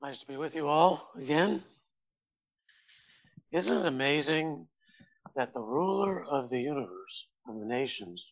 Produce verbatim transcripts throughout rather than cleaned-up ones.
Nice to be with you all again. Isn't it amazing that the ruler of the universe, of the nations,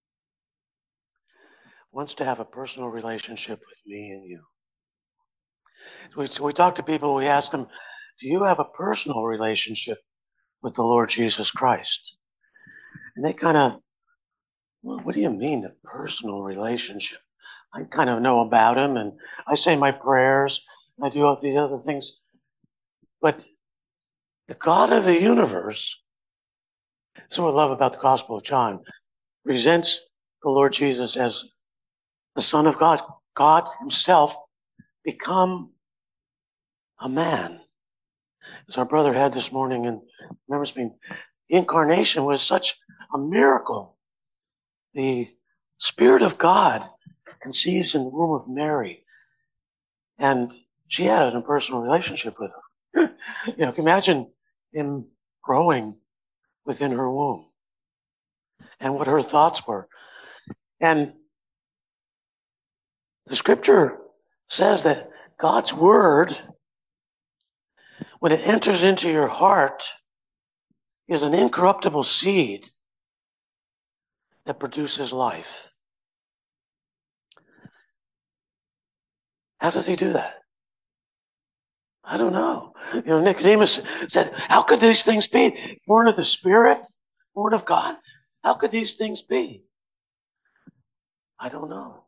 wants to have a personal relationship with me and you? We, so we talk to people, we ask them, do you have a personal relationship with the Lord Jesus Christ? And they kind of, well, what do you mean, a personal relationship? I kind of know about him, and I say my prayers, I do all these other things. But the God of the universe, that's what I love about the Gospel of John, presents the Lord Jesus as the Son of God, God himself become a man. As our brother had this morning in remembrance being, the incarnation was such a miracle. The Spirit of God conceives in the womb of Mary, and she had a personal relationship with her. You know, imagine him growing within her womb and what her thoughts were. And the scripture says that God's word, when it enters into your heart, is an incorruptible seed that produces life. How does he do that? I don't know. You know, Nicodemus said, how could these things be? Born of the Spirit, born of God? How could these things be? I don't know.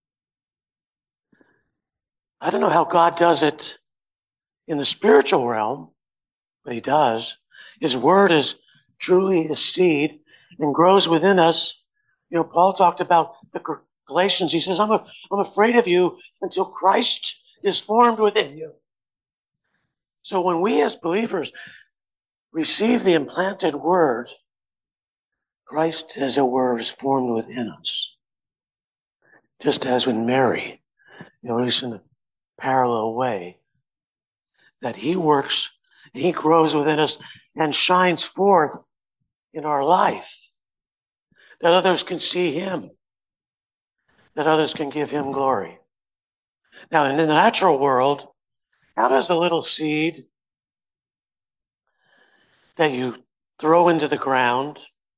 I don't know how God does it in the spiritual realm, but he does. His word is truly a seed and grows within us. You know, Paul talked about the Galatians. He says, I'm, a, I'm afraid of you until Christ is formed within you. So when we as believers receive the implanted word, Christ as it were is formed within us. Just as with Mary, you know, at least in a parallel way, that he works, he grows within us and shines forth in our life, that others can see him, that others can give him glory. Now, in the natural world, how does a little seed that you throw into the ground,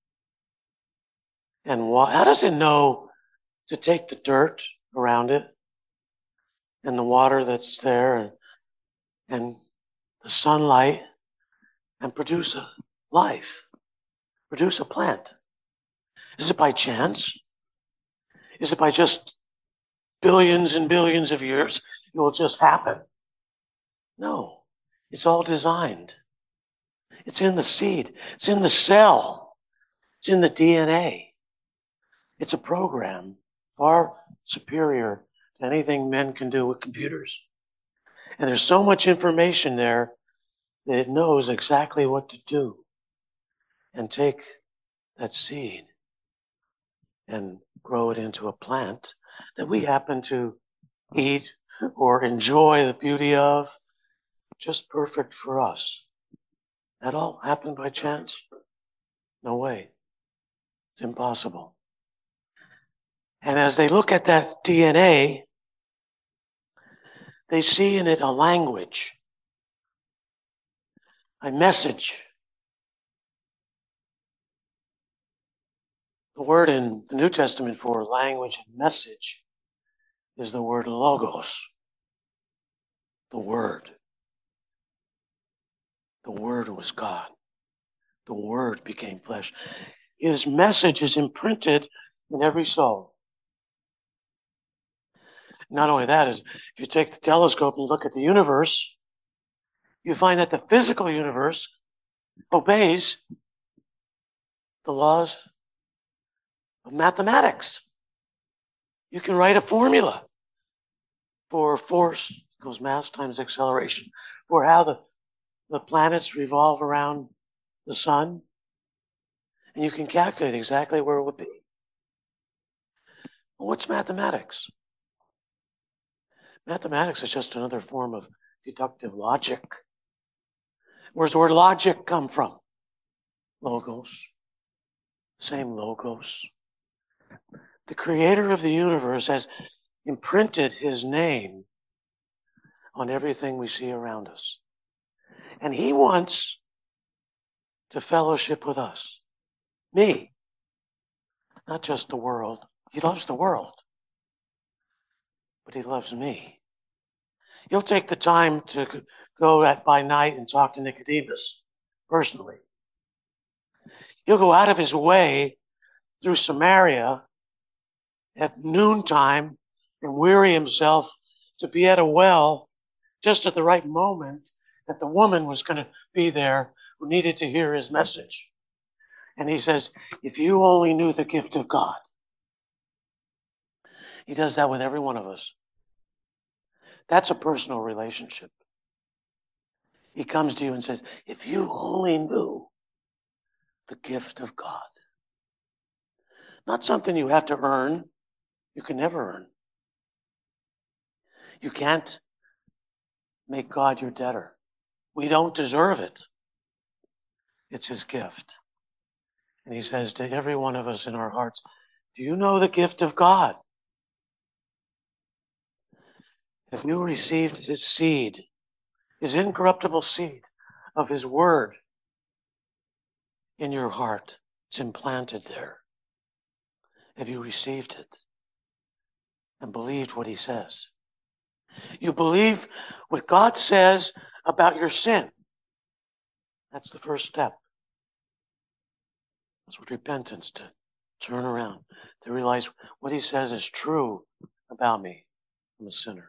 and how does it know to take the dirt around it and the water that's there and, and the sunlight and produce a life, produce a plant? Is it by chance? Is it by just billions and billions of years? It will just happen. No, it's all designed. It's in the seed. It's in the cell. It's in the D N A. It's a program far superior to anything men can do with computers. And there's so much information there that it knows exactly what to do and take that seed and grow it into a plant that we happen to eat or enjoy the beauty of, just perfect for us. That all happened by chance? No way. It's impossible. And as they look at that D N A, they see in it a language, a message. The word in the New Testament for language and message is the word logos. The Word. The Word was God. The Word became flesh. His message is imprinted in every soul. Not only that, is if you take the telescope and look at the universe, you find that the physical universe obeys the laws of mathematics. You can write a formula for force equals mass times acceleration, for how the, the planets revolve around the sun, and you can calculate exactly where it would be. Well, what's mathematics? Mathematics is just another form of deductive logic. Where's the word logic come from? Logos. Same logos. The creator of the universe has imprinted his name on everything we see around us. And he wants to fellowship with us. Me. Not just the world. He loves the world. But he loves me. He'll take the time to go at by night and talk to Nicodemus personally. He'll go out of his way through Samaria at noontime and weary himself to be at a well just at the right moment that the woman was going to be there who needed to hear his message. And he says, if you only knew the gift of God. He does that with every one of us. That's a personal relationship. He comes to you and says, if you only knew the gift of God. Not something you have to earn. You can never earn. You can't make God your debtor. We don't deserve it. It's his gift. And he says to every one of us in our hearts, do you know the gift of God? Have you received his seed, his incorruptible seed of his word in your heart? It's implanted there. Have you received it and believed what he says? You believe what God says about your sin. That's the first step. That's what repentance, to turn around, to realize what he says is true about me. I'm a sinner.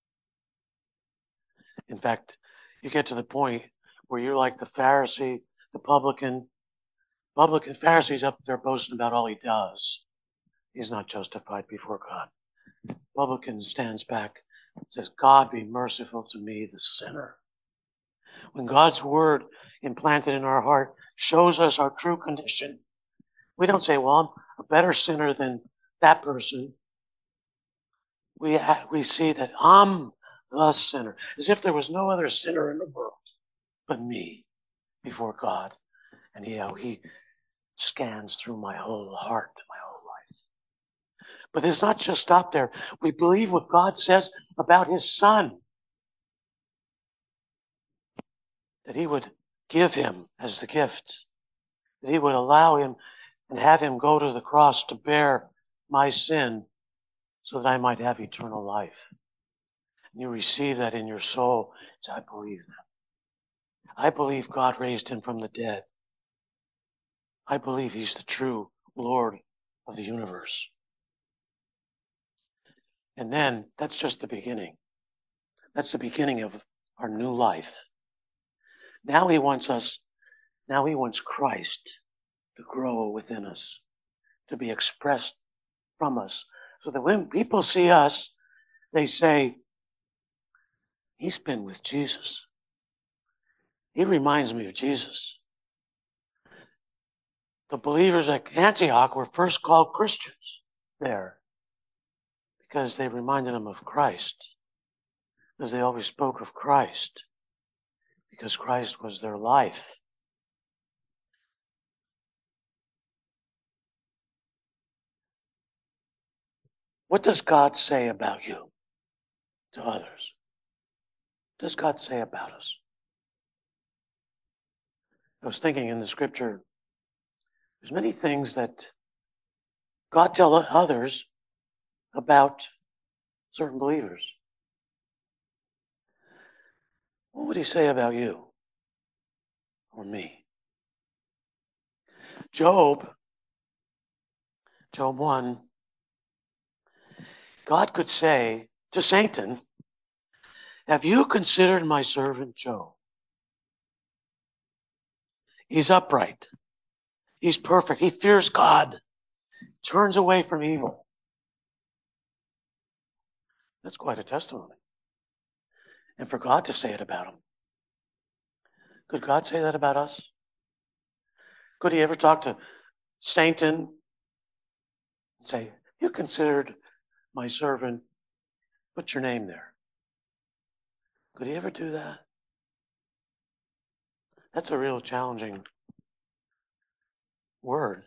In fact, you get to the point where you're like the Pharisee, the publican. Publican Pharisee's up there boasting about all he does. He's not justified before God. Publican stands back and says, God be merciful to me, the sinner. When God's word implanted in our heart shows us our true condition, we don't say, well, I'm a better sinner than that person. We, we see that I'm the sinner, as if there was no other sinner in the world but me before God. And he, how he scans through my whole heart, my whole life. But it's not just stopped there. We believe what God says about his son, that he would give him as the gift, that he would allow him and have him go to the cross to bear my sin so that I might have eternal life. And you receive that in your soul. So I believe that. I believe God raised him from the dead. I believe he's the true Lord of the universe. And then that's just the beginning. That's the beginning of our new life. Now he wants us, now he wants Christ to grow within us, to be expressed from us. So that when people see us, they say, he's been with Jesus. He reminds me of Jesus. The believers at Antioch were first called Christians there because they reminded them of Christ, because they always spoke of Christ, because Christ was their life. What does God say about you to others? What does God say about us? I was thinking in the scripture, there's many things that God tells others about certain believers. What would he say about you or me? Job, Job one, God could say to Satan, have you considered my servant Job? He's upright. He's perfect. He fears God. Turns away from evil. That's quite a testimony. And for God to say it about him. Could God say that about us? Could he ever talk to Satan and say, you considered my servant, put your name there? Could he ever do that? That's a real challenging word.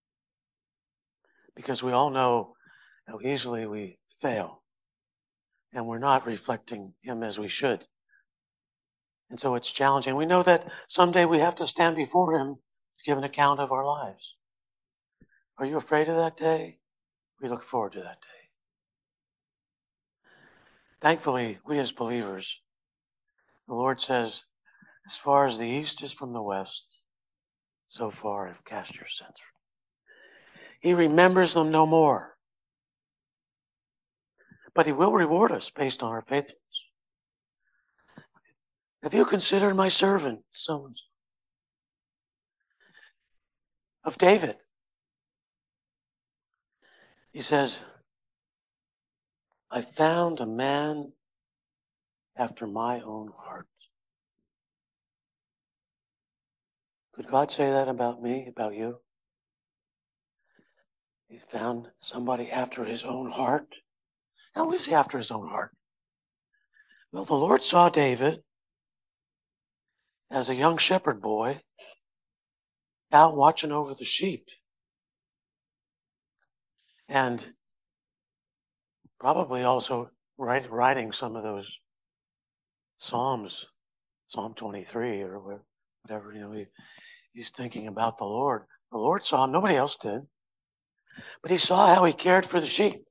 Because we all know how easily we fail and we're not reflecting him as we should. And so it's challenging. We know that someday we have to stand before him to give an account of our lives. Are you afraid of that day? We look forward to that day. Thankfully, we as believers, the Lord says, as far as the east is from the west, so far I've cast your sins. He remembers them no more. But he will reward us based on our faithfulness. Have you considered my servant, so and so? Of David, he says, I found a man after my own heart. Could God say that about me, about you? He found somebody after his own heart. How is he after his own heart? Well, the Lord saw David as a young shepherd boy out watching over the sheep. And probably also write, writing some of those Psalms, Psalm twenty-three or whatever, you know, he, he's thinking about the Lord. The Lord saw him, nobody else did. But he saw how he cared for the sheep.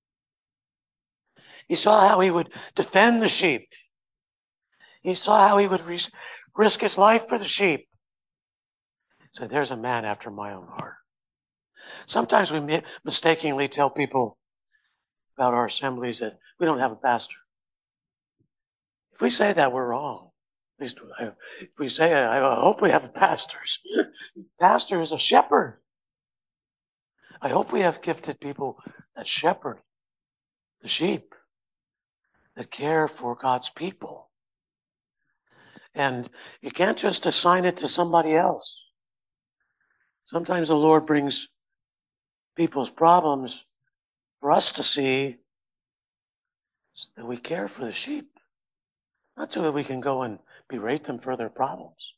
He saw how he would defend the sheep. He saw how he would ris- risk his life for the sheep. So there's a man after my own heart. Sometimes we mistakenly tell people about our assemblies that we don't have a pastor. If we say that, we're wrong. At least if we say, I hope we have pastors. Pastor is a shepherd. I hope we have gifted people that shepherd the sheep, that care for God's people. And you can't just assign it to somebody else. Sometimes the Lord brings people's problems for us to see so that we care for the sheep. Not so that we can go and berate them for their problems.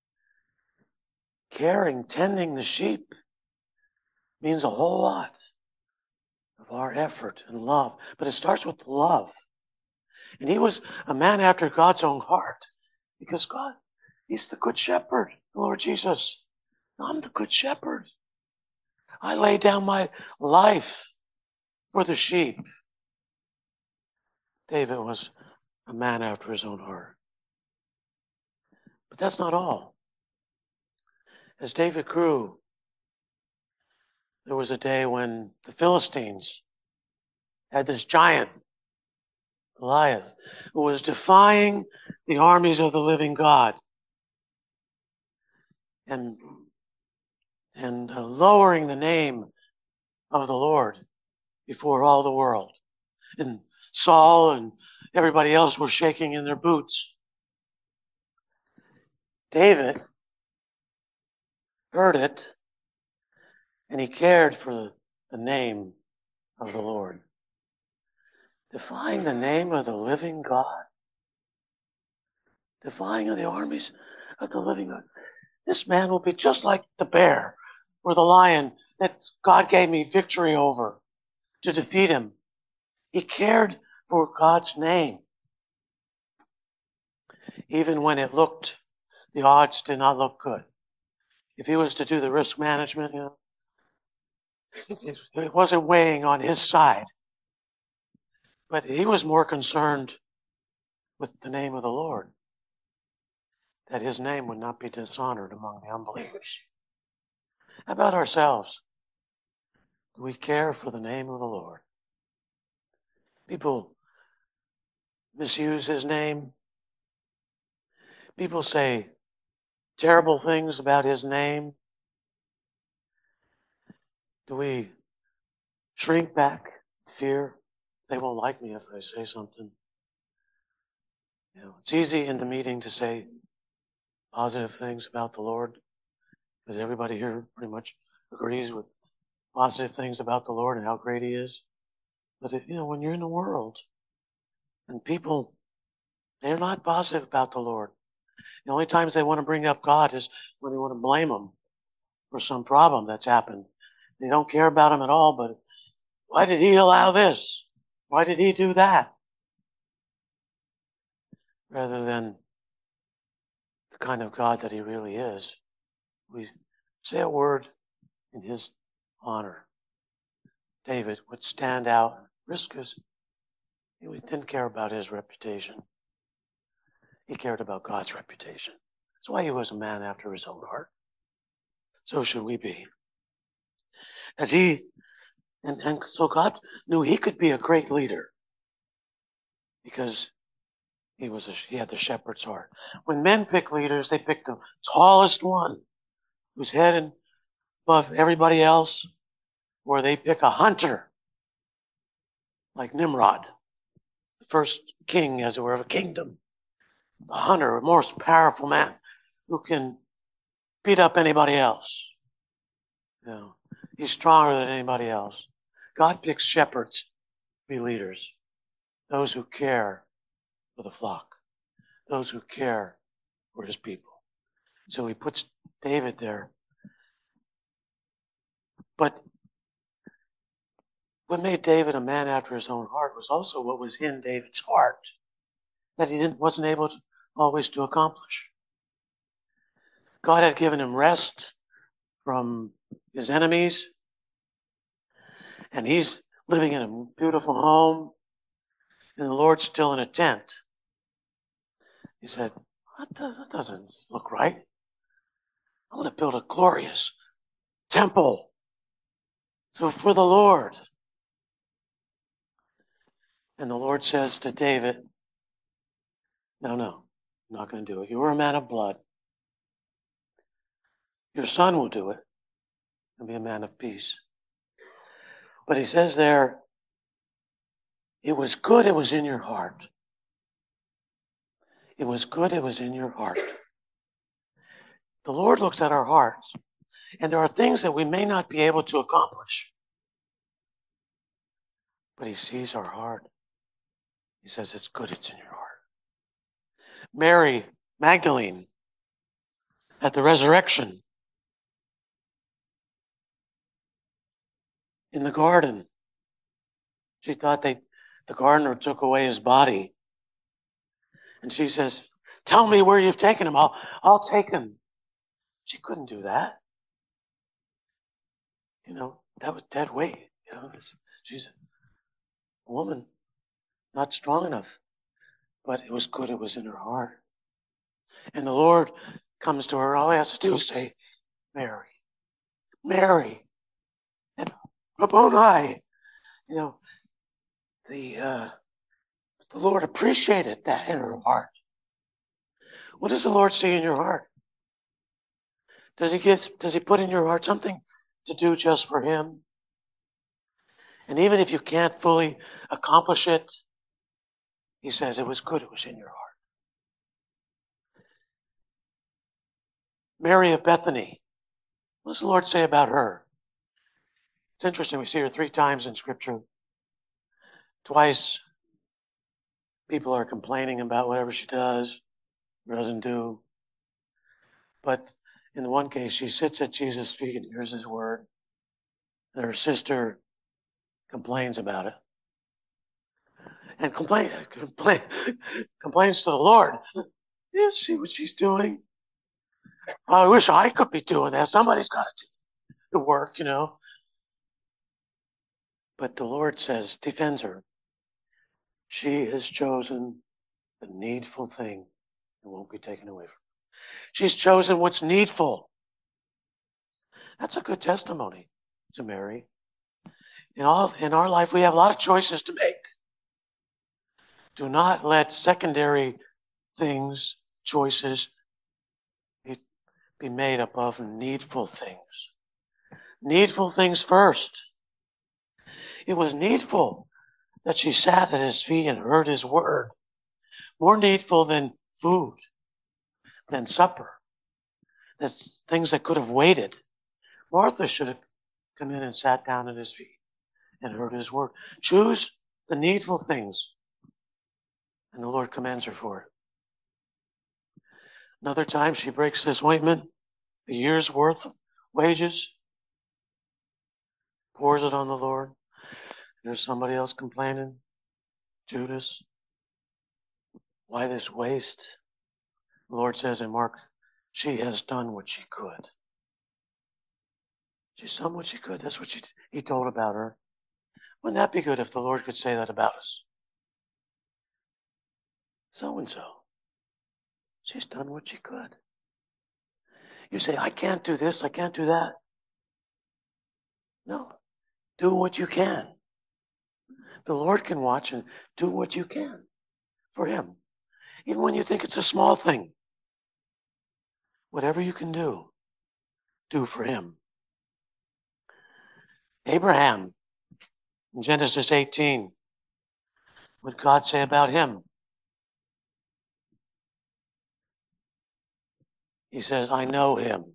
Caring, tending the sheep means a whole lot of our effort and love. But it starts with love. And he was a man after God's own heart. Because God, he's the good shepherd, the Lord Jesus. I'm the good shepherd. I lay down my life for the sheep. David was a man after his own heart. But that's not all. As David grew, there was a day when the Philistines had this giant, Goliath, who was defying the armies of the living God and, and uh, lowering the name of the Lord before all the world. And Saul and everybody else were shaking in their boots. David heard it, and he cared for the, the name of the Lord. Defying the name of the living God. Defying of the armies of the living God. This man will be just like the bear or the lion that God gave me victory over to defeat him. He cared for God's name. Even when it looked, the odds did not look good. If he was to do the risk management, you know, it, it wasn't weighing on his side. But he was more concerned with the name of the Lord, that his name would not be dishonored among the unbelievers. How about ourselves? Do we care for the name of the Lord? People misuse his name. People say terrible things about his name. Do we shrink back, fear? They won't like me if I say something. You know, it's easy in the meeting to say positive things about the Lord, because everybody here pretty much agrees with positive things about the Lord and how great he is. But, if, you know, when you're in the world and people, they're not positive about the Lord. The only times they want to bring up God is when they want to blame him for some problem that's happened. They don't care about him at all, but why did he allow this? Why did he do that? rather than the kind of God that he really is. We say a word in his honor. David would stand out, risk his, he didn't care about his reputation. He cared about God's reputation. That's why he was a man after his own heart. So should we be. As he, and, and so God knew he could be a great leader because he was a, he had the shepherd's heart. When men pick leaders, they pick the tallest one who's head above everybody else, or they pick a hunter like Nimrod, the first king, as it were, of a kingdom. A hunter, a most powerful man who can beat up anybody else. You know, he's stronger than anybody else. God picks shepherds to be leaders, those who care for the flock, those who care for his people. So he puts David there. But what made David a man after his own heart was also what was in David's heart that he didn't, wasn't able to always to accomplish. God had given him rest from his enemies, and he's living in a beautiful home, and the Lord's still in a tent. He said, that doesn't look right. I want to build a glorious temple so for the Lord. And the Lord says to David, no, no, I'm not going to do it. You are a man of blood. Your son will do it and be a man of peace. But he says there, it was good it was in your heart. It was good it was in your heart. The Lord looks at our hearts, and there are things that we may not be able to accomplish. But he sees our heart. He says, it's good it's in your heart. Mary Magdalene at the resurrection in the garden. She thought they, the gardener took away his body. And she says, tell me where you've taken him. I'll, I'll take him. She couldn't do that. You know, that was dead weight. You know, she's a woman, not strong enough. But it was good it was in her heart. And the Lord comes to her. All he has to do is say, Mary, Mary, and Rabboni. You know, the uh, the Lord appreciated that in her heart. What does the Lord see in your heart? Does he give? Does he put in your heart something to do just for him? And even if you can't fully accomplish it, he says it was good it was in your heart. Mary of Bethany. What does the Lord say about her? It's interesting. We see her three times in Scripture. Twice, people are complaining about whatever she does or doesn't do. But in the one case, she sits at Jesus' feet and hears his word. And her sister complains about it. And complain, complain, complains to the Lord. You see what she's doing? I wish I could be doing that. Somebody's got to do the work, you know. But the Lord says, defends her. She has chosen the needful thing that won't be taken away from her. She's chosen what's needful. That's a good testimony to Mary. In all in our life, we have a lot of choices to make. Do not let secondary things, choices, be, be made above needful things. Needful things first. It was needful that she sat at his feet and heard his word. More needful than food, than supper. That's things that could have waited. Martha should have come in and sat down at his feet and heard his word. Choose the needful things. And the Lord commends her for it. Another time she breaks this ointment, a year's worth of wages, pours it on the Lord. There's somebody else complaining, Judas. Why this waste? The Lord says in Mark, she has done what she could. She's done what she could. That's what she, he told about her. Wouldn't that be good if the Lord could say that about us? So-and-so. She's done what she could. You say, I can't do this, I can't do that. No. Do what you can. The Lord can watch and do what you can for Him. Even when you think it's a small thing. Whatever you can do, do for Him. Abraham, in Genesis eighteen, what did God say about him? He says, I know him.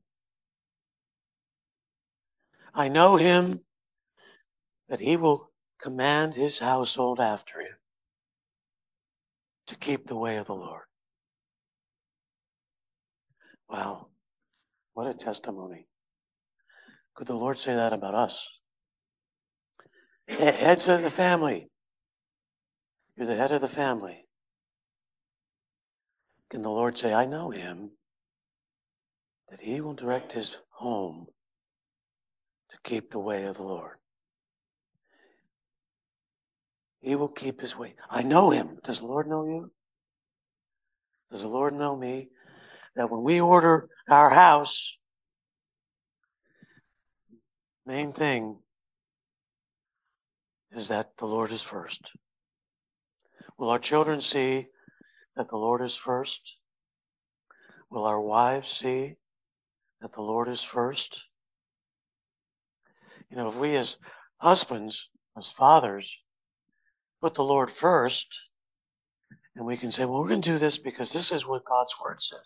I know him that he will command his household after him to keep the way of the Lord. Wow, what a testimony. Could the Lord say that about us? Heads of the family. You're the head of the family. Can the Lord say, I know him, that he will direct his home to keep the way of the Lord? He will keep his way. I know him. Does the Lord know you? Does the Lord know me? That when we order our house, main thing is that the Lord is first. Will our children see that the Lord is first? Will our wives see that the Lord is first? You know, if we as husbands, as fathers, put the Lord first, and we can say, well, we're going to do this because this is what God's Word says.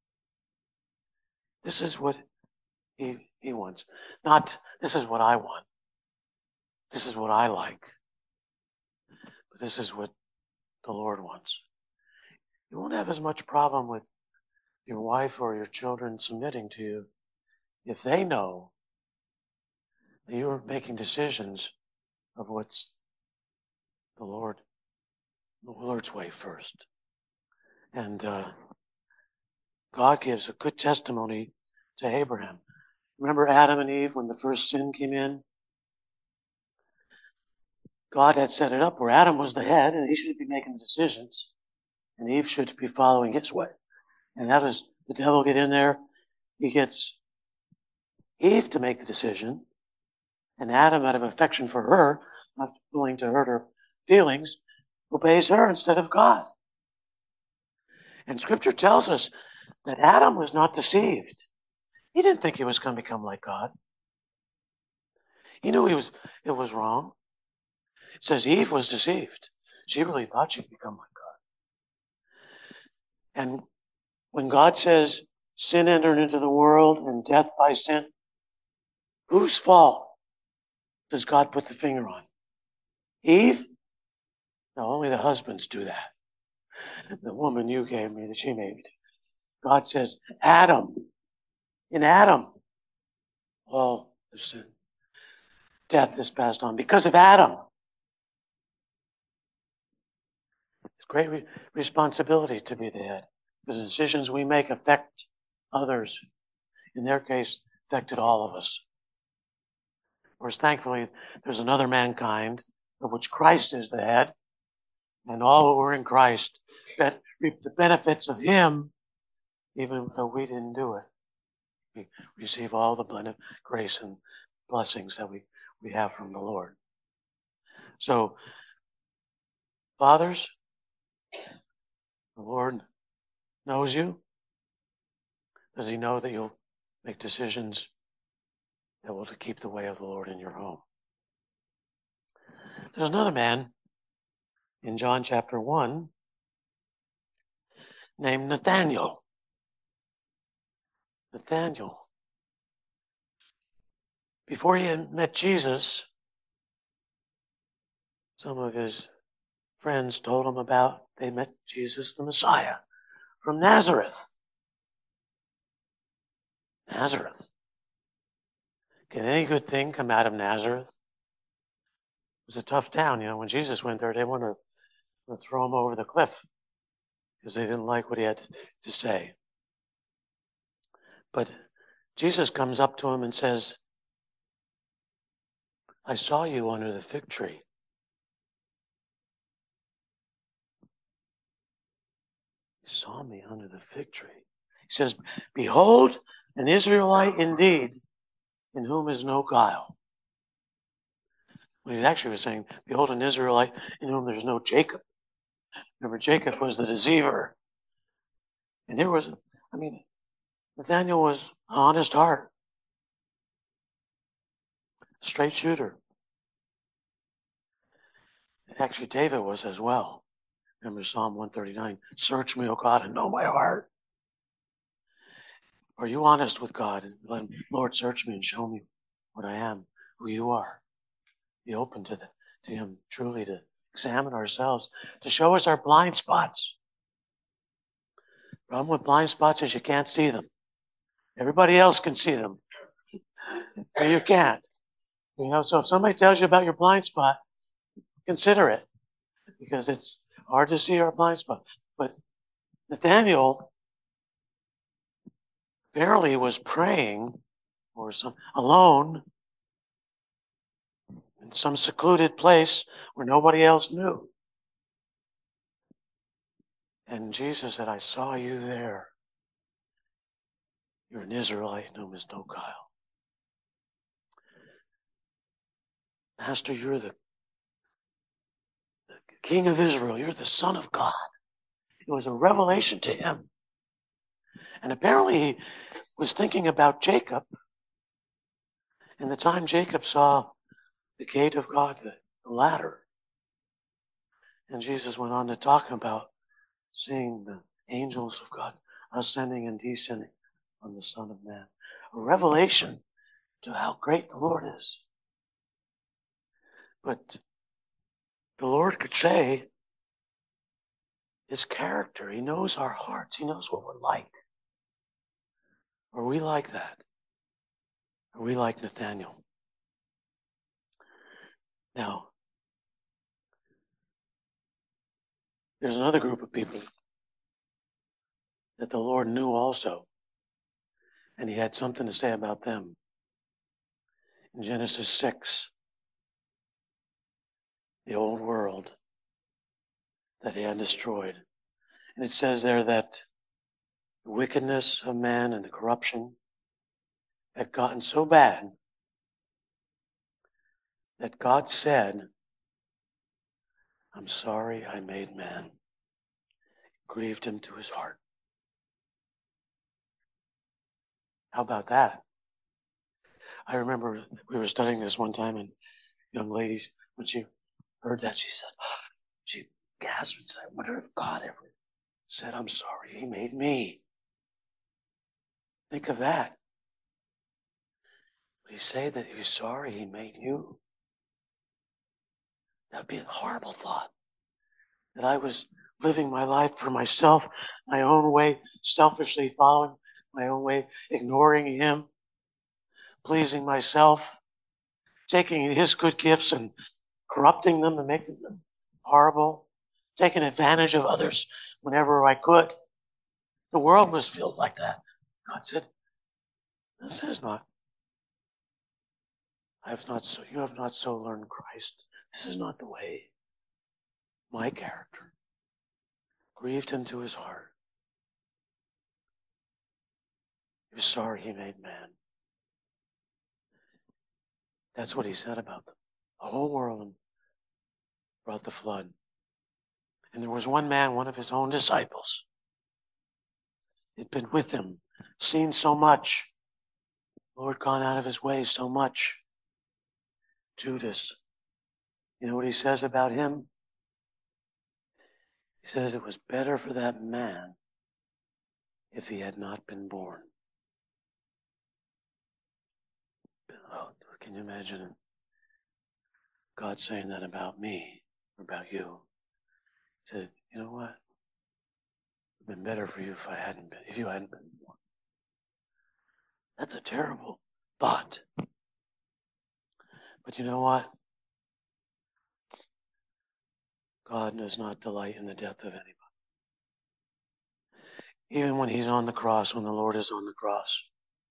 This is what He, he wants. Not, this is what I want. This is what I like. But this is what the Lord wants. You won't have as much problem with your wife or your children submitting to you if they know that you're making decisions of what's the Lord, the Lord's way first. And uh, God gives a good testimony to Abraham. Remember Adam and Eve when the first sin came in? God had set it up where Adam was the head and he should be making the decisions and Eve should be following his way. And how does the devil get in there? He gets Eve to make the decision, and Adam, out of affection for her, not willing to hurt her feelings, obeys her instead of God. And Scripture tells us that Adam was not deceived. He didn't think he was going to become like God. He knew he was it was wrong. It says Eve was deceived. She really thought she'd become like God. And when God says sin entered into the world and death by sin, whose fault does God put the finger on? Eve? No, only the husbands do that. The woman you gave me, that she made me. God says, Adam. In Adam, all the sin. Death is passed on because of Adam. It's great re- responsibility to be the head, because the decisions we make affect others. In their case, affected all of us. Whereas thankfully, there's another mankind of which Christ is the head, and all who are in Christ that reap the benefits of Him, even though we didn't do it. We receive all the blended grace and blessings that we, we have from the Lord. So, fathers, the Lord knows you. Does He know that you'll make decisions that will to keep the way of the Lord in your home? There's another man in John chapter one named Nathaniel. Nathaniel. Before he had met Jesus, some of his friends told him about they met Jesus the Messiah from Nazareth. Nazareth. Can any good thing come out of Nazareth? It was a tough town. You know, when Jesus went there, they wanted to throw him over the cliff. because they didn't like what he had to say. But Jesus comes up to him and says, I saw you under the fig tree. You saw me under the fig tree. He says, behold, an Israelite indeed, in whom is no guile. Well, he actually was saying, behold, an Israelite in whom there's no Jacob. Remember, Jacob was the deceiver. And there was, I mean, Nathaniel was an honest heart. Straight shooter. Actually, David was as well. Remember Psalm one thirty-nine, search me, O God, and know my heart. Are you honest with God? And let him, Lord, search me and show me what I am, who you are. Be open to, the, to him truly to examine ourselves, to show us our blind spots. Problem with blind spots is you can't see them. Everybody else can see them, but you can't. You know, so if somebody tells you about your blind spot, consider it, because it's hard to see our blind spot. But Nathaniel apparently was praying or some alone in some secluded place where nobody else knew. And Jesus said, I saw you there. You're an Israelite in whom is no guile. Master, you're the, the King of Israel. You're the Son of God. It was a revelation to him. And apparently he was thinking about Jacob. And the time Jacob saw the gate of God, the, the ladder. And Jesus went on to talk about seeing the angels of God ascending and descending on the Son of Man. A revelation to how great the Lord is. But the Lord could say his character. He knows our hearts. He knows what we're like. Are we like that? Are we like Nathaniel? Now, there's another group of people that the Lord knew also. And he had something to say about them. In Genesis six, the old world that he had destroyed. And it says there that the wickedness of man and the corruption had gotten so bad that God said, I'm sorry I made man. It grieved him to his heart. How about that? I remember we were studying this one time, and young ladies, when she heard that, she said, she gasped and said, I wonder if God ever said, I'm sorry he made me. Think of that. Would he say that he was sorry he made you? That would be a horrible thought. That I was living my life for myself, my own way, selfishly following my own way, ignoring him, pleasing myself, taking his good gifts and corrupting them and making them horrible, taking advantage of others whenever I could. The world was filled like that. God said, this is not, I have not so, you have not so learned Christ. This is not the way. My character grieved him to his heart. He was sorry he made man. That's what he said about them. The whole world brought the flood. And there was one man, one of his own disciples. He'd been with him, seen so much. Lord gone out of his way so much. Judas. You know what he says about him? He says it was better for that man if he had not been born. Oh, can you imagine God saying that about me or about you? He said, you know what? It would have been better for you if I hadn't been, if you hadn't been born. That's a terrible thought. But you know what? God does not delight in the death of anybody. Even when he's on the cross, when the Lord is on the cross,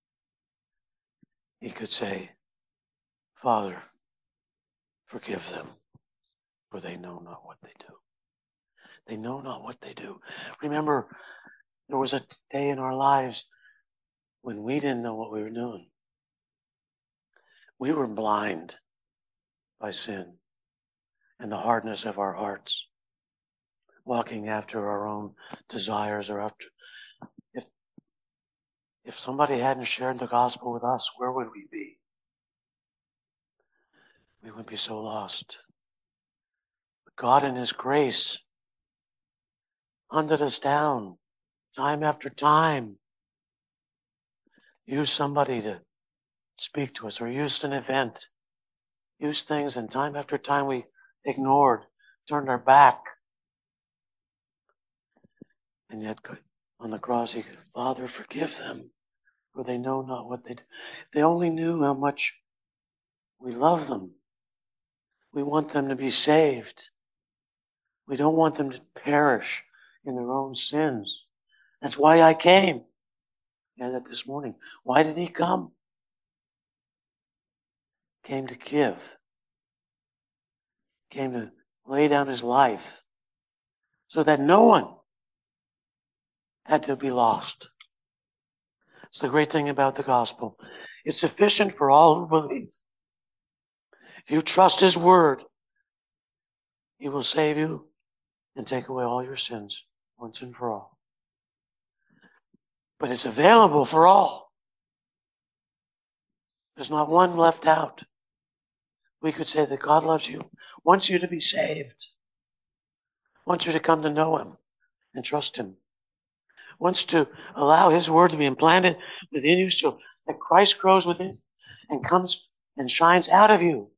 he could say, Father, forgive them, for they know not what they do. They know not what they do. Remember, there was a day in our lives when we didn't know what we were doing. We were blind by sin and the hardness of our hearts, walking after our own desires or after. If, if somebody hadn't shared the gospel with us, where would we be? We would be so lost. But God in His grace hunted us down time after time. Used somebody to speak to us or used an event. Used things, and time after time we ignored, turned our back. And yet on the cross He could, Father, forgive them, for they know not what they do. If they only knew how much we love them. We want them to be saved. We don't want them to perish in their own sins. That's why I came. And that this morning. Why did He come? Came to give. Came to lay down His life so that no one had to be lost. It's the great thing about the gospel. It's sufficient for all who believe. If you trust His word, He will save you and take away all your sins once and for all. But it's available for all. There's not one left out. We could say that God loves you, wants you to be saved, wants you to come to know Him and trust Him, wants to allow His word to be implanted within you so that Christ grows within and comes and shines out of you.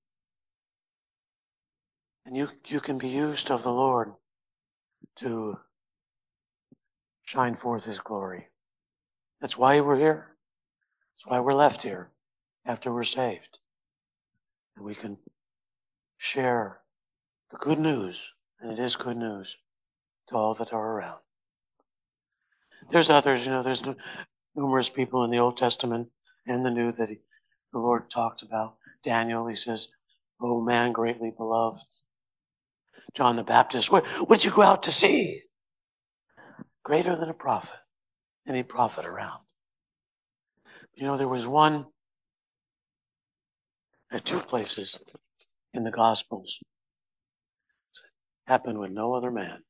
And you, you can be used of the Lord to shine forth His glory. That's why we're here. That's why we're left here after we're saved. And we can share the good news, and it is good news, to all that are around. There's others, you know, there's numerous people in the Old Testament and the New that he, the Lord talked about. Daniel, He says, "O man greatly beloved." John the Baptist, what would you go out to see? Greater than a prophet, any prophet around. You know, there was one, there are two places in the Gospels. It happened with no other man.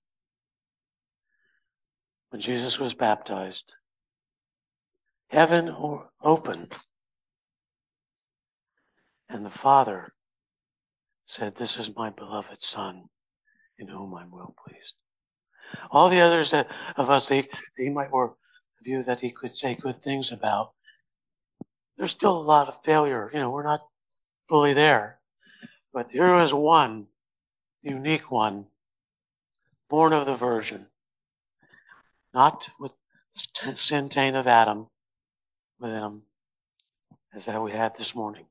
When Jesus was baptized, heaven opened, and the Father said, "This is my beloved Son, in whom I'm well pleased." All the others that of us, they, they might were view that He could say good things about. There's still a lot of failure. You know, we're not fully there. But here is one, unique one, born of the Virgin. Not with the sin taint of Adam within him, as that we had this morning.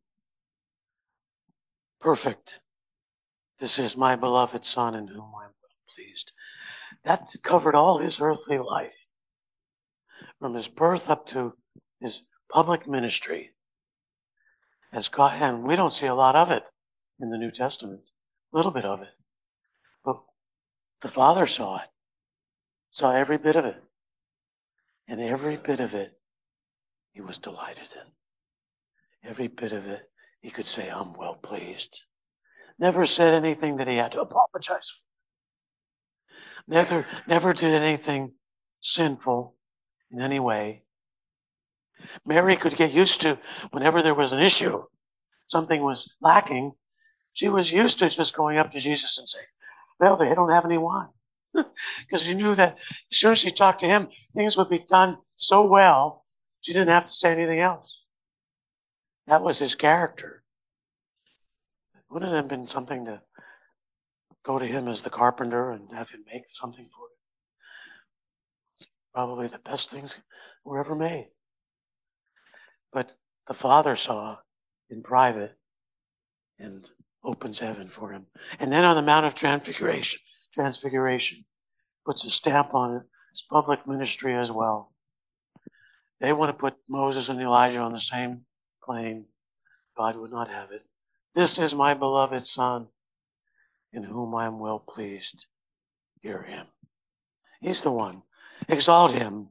Perfect. This is my beloved Son, in whom I am well pleased. That covered all His earthly life, from His birth up to His public ministry. As God, and we don't see a lot of it in the New Testament, a little bit of it. But the Father saw it, saw every bit of it. And every bit of it He was delighted in. Every bit of it He could say, "I'm well pleased." Never said anything that He had to apologize for. Never, never did anything sinful in any way. Mary could get used to whenever there was an issue, something was lacking, she was used to just going up to Jesus and saying, "Well, they don't have any wine." Because she knew that as soon as she talked to Him, things would be done so well, she didn't have to say anything else. That was His character. Wouldn't it have been something to go to Him as the carpenter and have Him make something for it? It's probably the best things were ever made. But the Father saw in private and opens heaven for Him. And then on the Mount of Transfiguration, Transfiguration puts a stamp on it It's public ministry as well. They want to put Moses and Elijah on the same plane. God would not have it. This is my beloved Son, in whom I am well pleased. Hear him. He's the one. Exalt him.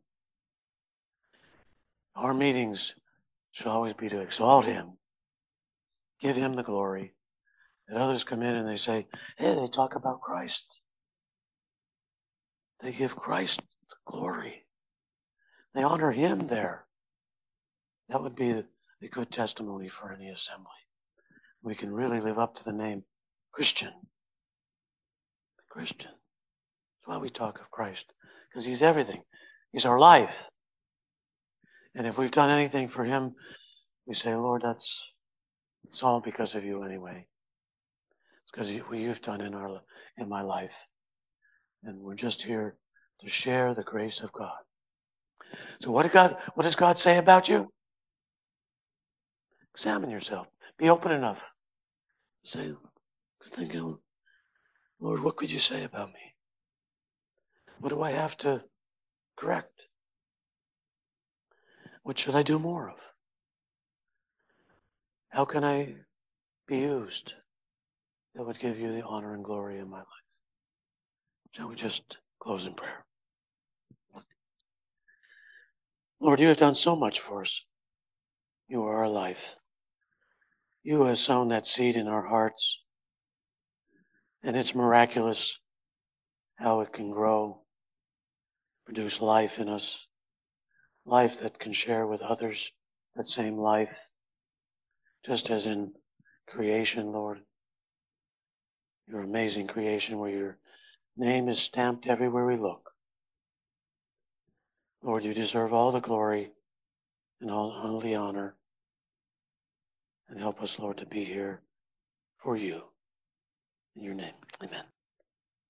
Our meetings should always be to exalt him. Give him the glory. That others come in and they say, hey, they talk about Christ. They give Christ the glory. They honor him there. That would be a good testimony for any assembly. We can really live up to the name Christian. Christian. That's why we talk of Christ. Because he's everything. He's our life. And if we've done anything for him, we say, Lord, that's it's all because of you anyway. It's because of what you've done in our in my life. And we're just here to share the grace of God. So what did God what does God say about you? Examine yourself. Be open enough. Say, thinking, Lord, what could you say about me? What do I have to correct? What should I do more of? How can I be used that would give you the honor and glory in my life? Shall we just close in prayer? Lord, you have done so much for us. You are our life. You have sown that seed in our hearts. And it's miraculous how it can grow, produce life in us, life that can share with others that same life, just as in creation, Lord. Your amazing creation where your name is stamped everywhere we look. Lord, you deserve all the glory and all, all the honor. And help us, Lord, to be here for you. In your name, amen.